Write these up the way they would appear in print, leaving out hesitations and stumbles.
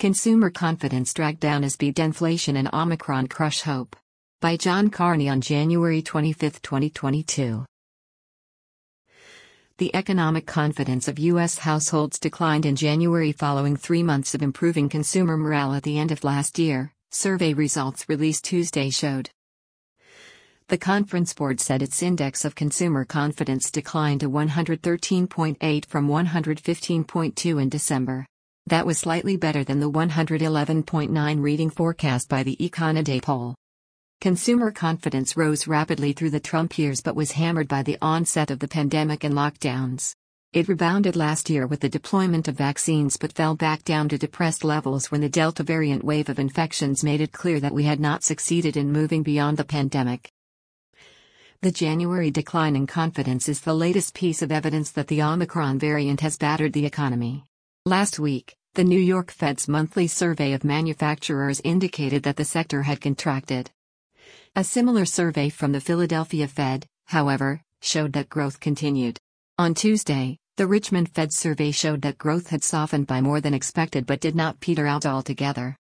Consumer confidence dragged down as deflation and Omicron crush hope. By John Carney on January 25, 2022. The economic confidence of U.S. households declined in January following 3 months of improving consumer morale at the end of last year, survey results released Tuesday showed. The Conference Board said its index of consumer confidence declined to 113.8 from 115.2 in December. That was slightly better than the 111.9 reading forecast by the Econoday poll. Consumer confidence rose rapidly through the Trump years but was hammered by the onset of the pandemic and lockdowns. It rebounded last year with the deployment of vaccines but fell back down to depressed levels when the Delta variant wave of infections made it clear that we had not succeeded in moving beyond the pandemic. The January decline in confidence is the latest piece of evidence that the Omicron variant has battered the economy. Last week, the New York Fed's monthly survey of manufacturers indicated that the sector had contracted. A similar survey from the Philadelphia Fed, however, showed that growth continued. On Tuesday, the Richmond Fed survey showed that growth had softened by more than expected but did not peter out altogether.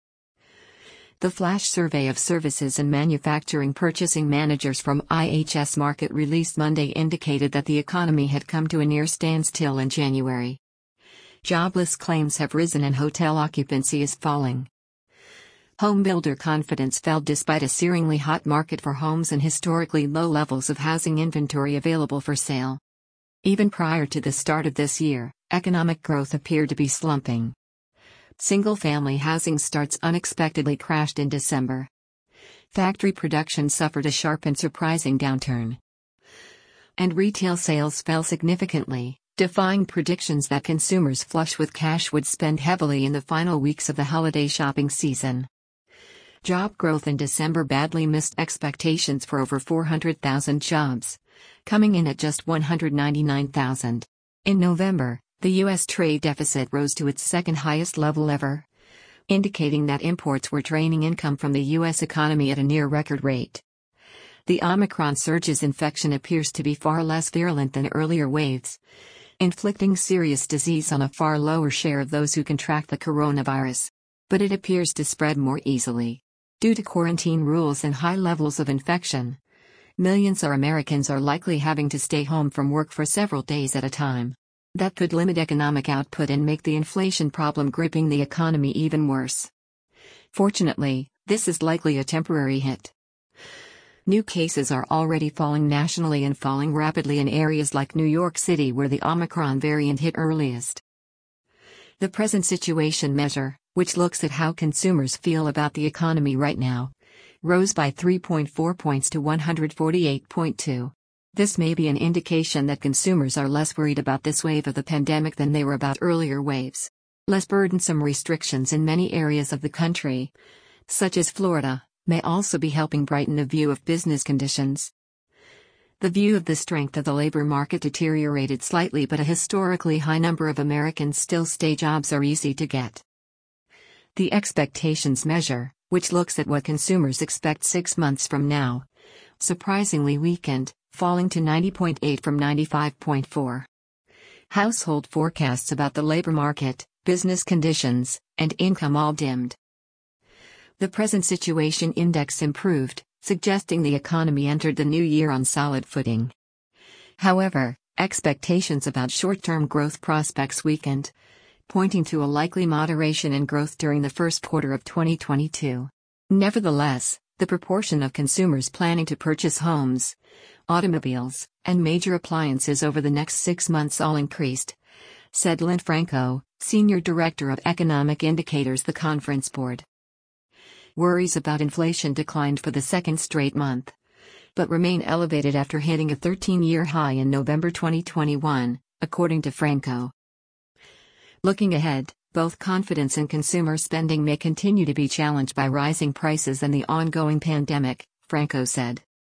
The flash survey of services and manufacturing purchasing managers from IHS Markit released Monday indicated that the economy had come to a near standstill in January. Jobless claims have risen and hotel occupancy is falling. Home builder confidence fell despite a searingly hot market for homes and historically low levels of housing inventory available for sale. Even prior to the start of this year, economic growth appeared to be slumping. Single-family housing starts unexpectedly crashed in December. Factory production suffered a sharp and surprising downturn. And retail sales fell significantly, defying predictions that consumers flush with cash would spend heavily in the final weeks of the holiday shopping season. Job growth in December badly missed expectations for over 400,000 jobs, coming in at just 199,000. In November, the U.S. trade deficit rose to its second highest level ever, indicating that imports were draining income from the U.S. economy at a near record rate. The Omicron surge's infection appears to be far less virulent than earlier waves, inflicting serious disease on a far lower share of those who contract the coronavirus. But it appears to spread more easily. Due to quarantine rules and high levels of infection, millions of Americans are likely having to stay home from work for several days at a time. That could limit economic output and make the inflation problem gripping the economy even worse. Fortunately, this is likely a temporary hit. New cases are already falling nationally and falling rapidly in areas like New York City where the Omicron variant hit earliest. The present situation measure, which looks at how consumers feel about the economy right now, rose by 3.4 points to 148.2. This may be an indication that consumers are less worried about this wave of the pandemic than they were about earlier waves. Less burdensome restrictions in many areas of the country, such as Florida, may also be helping brighten the view of business conditions. The view of the strength of the labor market deteriorated slightly, but a historically high number of Americans still say jobs are easy to get. The expectations measure, which looks at what consumers expect 6 months from now, surprisingly weakened, falling to 90.8 from 95.4. Household forecasts about the labor market, business conditions, and income all dimmed. The present situation index improved, suggesting the economy entered the new year on solid footing. However, expectations about short-term growth prospects weakened, pointing to a likely moderation in growth during the first quarter of 2022. Nevertheless, the proportion of consumers planning to purchase homes, automobiles, and major appliances over the next 6 months all increased, said Lynn Franco, Senior Director of Economic Indicators, the Conference Board. Worries about inflation declined for the second straight month, but remain elevated after hitting a 13-year high in November 2021, according to Franco. Looking ahead, both confidence and consumer spending may continue to be challenged by rising prices and the ongoing pandemic, Franco said.